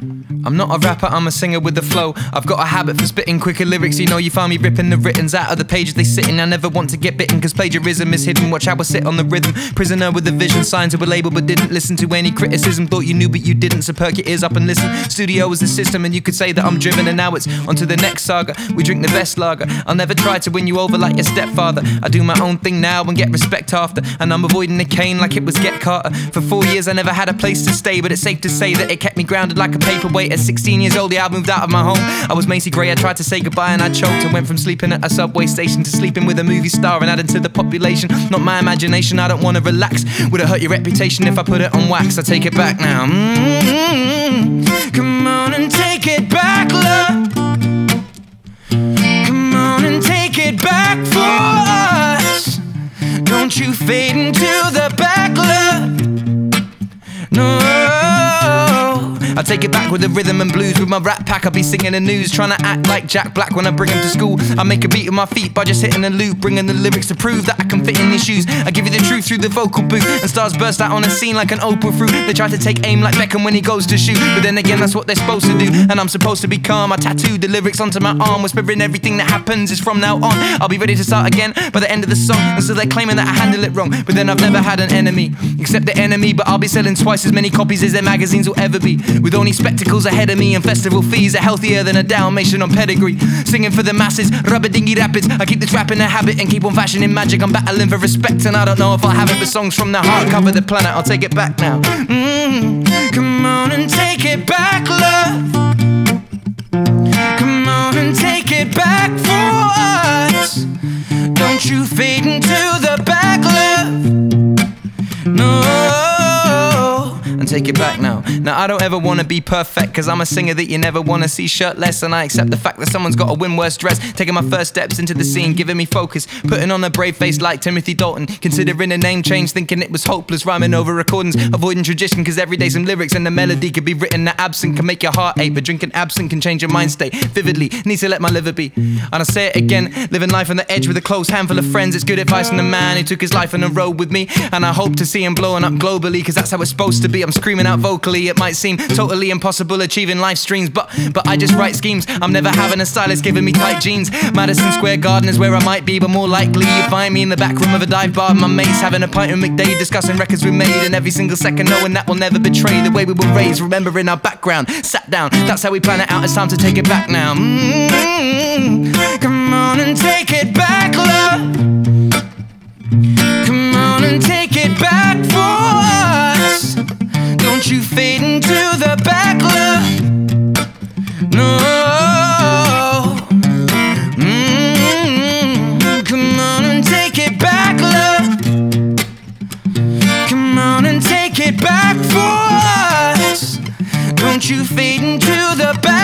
I'm not a rapper, I'm a singer with a flow. I've got a habit for spitting quicker lyrics. You know you find me ripping the writtens out of the pages they sit in. I never want to get bitten, cause plagiarism is hidden. Watch how I sit on the rhythm. Prisoner with a vision, signed to a label but didn't listen to any criticism. Thought you knew but you didn't, so perk your ears up and listen. Studio was the system and you could say that I'm driven. And now it's on to the next saga. We drink the best lager. I'll never try to win you over like your stepfather. I do my own thing now and get respect after. And I'm avoiding the cane like it was Get Carter. For 4 years I never had a place to stay, but it's safe to say that it kept me grounded like a paperweight. At 16 years old, yeah, I moved out of my home. I was Macy Gray, I tried to say goodbye and I choked. I went from sleeping at a subway station to sleeping with a movie star and adding to the population. Not my imagination, I don't wanna relax. Would it hurt your reputation if I put it on wax? I take it back now. Come on and take it back, love. Come on and take it back for us. Don't you fade into the back, love. No, I take it back with the rhythm and blues. With my rap pack I'll be singing the news, trying to act like Jack Black when I bring him to school. I make a beat with my feet by just hitting a loop, bringing the lyrics to prove that I can fit in these shoes. I give you the truth through the vocal booth, and stars burst out on the scene like an Oprah fruit. They try to take aim like Beckham when he goes to shoot, but then again that's what they're supposed to do, and I'm supposed to be calm. I tattooed the lyrics onto my arm, whispering everything that happens is from now on. I'll be ready to start again by the end of the song, and so they're claiming that I handle it wrong, but then I've never had an enemy except the enemy. But I'll be selling twice as many copies as their magazines will ever be, with only spectacles ahead of me and festival fees are healthier than a Dalmatian on pedigree. Singing for the masses, rubber dingy rapids. I keep this rap in a habit and keep on fashioning magic. I'm battling for respect and I don't know if I'll have it, but songs from the heart cover the planet. I'll take it back now. Come on and take it back, love. Come on and take it back for us. Don't you fade into the back, love. No, and take it back now. Now I don't ever wanna be perfect, cause I'm a singer that you never wanna see shirtless. And I accept the fact that someone's gotta win worse dress. Taking my first steps into the scene, giving me focus, putting on a brave face like Timothy Dalton. Considering a name change, thinking it was hopeless. Rhyming over recordings, avoiding tradition, cause every day some lyrics and the melody could be written that absent can make your heart ache. But drinking absent can change your mind state vividly. Need to let my liver be. And I say it again, living life on the edge with a close handful of friends. It's good advice from the man who took his life on the road with me, and I hope to see him blowing up globally, cause that's how it's supposed to be. I'm screaming out vocally, it might seem totally impossible achieving live streams, but I just write schemes. I'm never having a stylist giving me tight jeans. Madison Square Garden is where I might be, but more likely you find me in the back room of a dive bar with my mates, having a pint with McDade, discussing records we made, and every single second knowing that we'll never betray the way we were raised, remembering our background, sat down, that's how we plan it out. It's time to take it back now. Come on and take it back, love. Come on and take it back for us. Don't you fade into the back, love. No. Come on and take it back, love. Come on and take it back for us. Don't you fade into the back.